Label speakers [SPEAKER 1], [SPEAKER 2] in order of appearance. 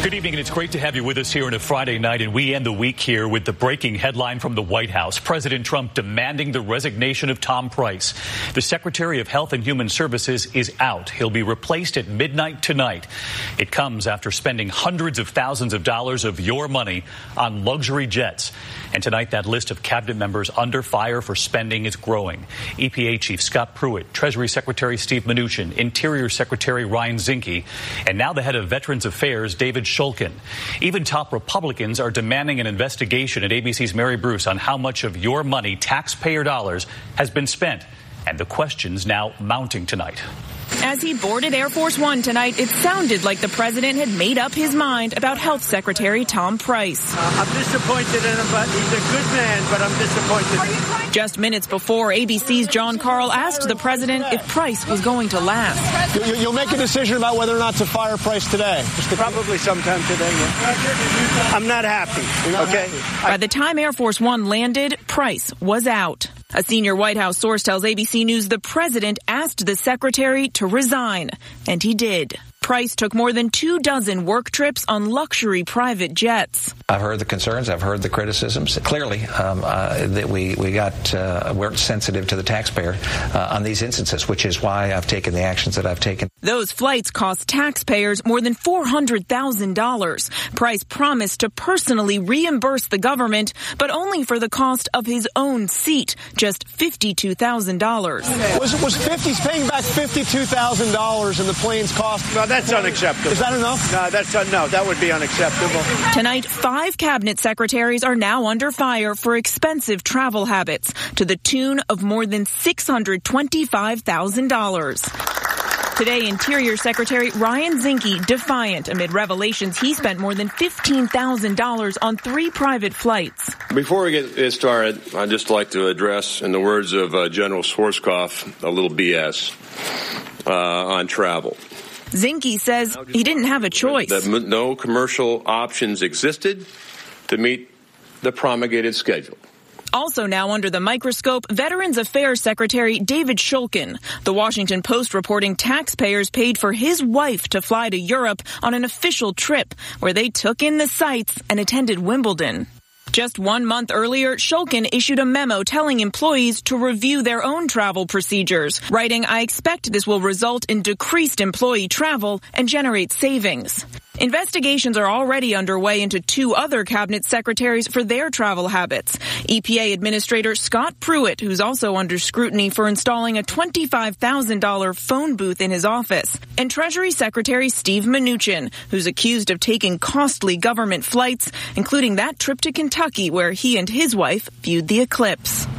[SPEAKER 1] Good evening, and it's great to have you with us here on a Friday night. And we end the week here with the breaking headline from the White House. President Trump demanding the resignation of Tom Price. The Secretary of Health and Human Services is out. He'll be replaced at midnight tonight. It comes after spending hundreds of thousands of dollars of your money on luxury jets. And tonight, that list of cabinet members under fire for spending is growing. EPA Chief Scott Pruitt, Treasury Secretary Steve Mnuchin, Interior Secretary Ryan Zinke, and now the head of Veterans Affairs, David Shulkin. Even top Republicans are demanding an investigation at ABC's Mary Bruce on how much of your money, taxpayer dollars, has been spent. And the questions now mounting tonight.
[SPEAKER 2] As he boarded Air Force One tonight, it sounded like the president had made up his mind about Health Secretary Tom Price.
[SPEAKER 3] I'm disappointed in him, but he's a good man, but I'm disappointed.
[SPEAKER 2] Just minutes before, ABC's John Karl asked the president if Price was going to last.
[SPEAKER 4] You'll make a decision about whether or not to fire Price today?
[SPEAKER 3] Probably sometime today. Yeah. I'm not happy, okay?
[SPEAKER 2] By the time Air Force One landed, Price was out. A senior White House source tells ABC News the president asked the secretary to resign, and he did. Price took more than 24 work trips on luxury private jets.
[SPEAKER 5] I've heard the concerns. I've heard the criticisms. Clearly, that we're sensitive to the taxpayer on these instances, which is why I've taken the actions that I've taken.
[SPEAKER 2] Those flights cost taxpayers more than $400,000. Price promised to personally reimburse the government, but only for the cost of his own seat, just $52,000.
[SPEAKER 4] Was paying back $52,000 in the plane's cost?
[SPEAKER 3] No, that's unacceptable.
[SPEAKER 4] Is that enough?
[SPEAKER 3] No, that would be unacceptable.
[SPEAKER 2] Tonight, 5 cabinet secretaries are now under fire for expensive travel habits to the tune of more than $625,000. Today, Interior Secretary Ryan Zinke defiant amid revelations he spent more than $15,000 on 3 private flights.
[SPEAKER 6] Before we get started, I'd just like to address, in the words of General Schwarzkopf, a little BS on travel.
[SPEAKER 2] Zinke says he didn't have a choice.
[SPEAKER 6] That no commercial options existed to meet the promulgated schedule.
[SPEAKER 2] Also now under the microscope, Veterans Affairs Secretary David Shulkin. The Washington Post reporting taxpayers paid for his wife to fly to Europe on an official trip where they took in the sights and attended Wimbledon. Just 1 month earlier, Shulkin issued a memo telling employees to review their own travel procedures, writing, "I expect this will result in decreased employee travel and generate savings." Investigations are already underway into 2 other cabinet secretaries for their travel habits. EPA Administrator Scott Pruitt, who's also under scrutiny for installing a $25,000 phone booth in his office, and Treasury Secretary Steve Mnuchin, who's accused of taking costly government flights, including that trip to Kentucky where he and his wife viewed the eclipse.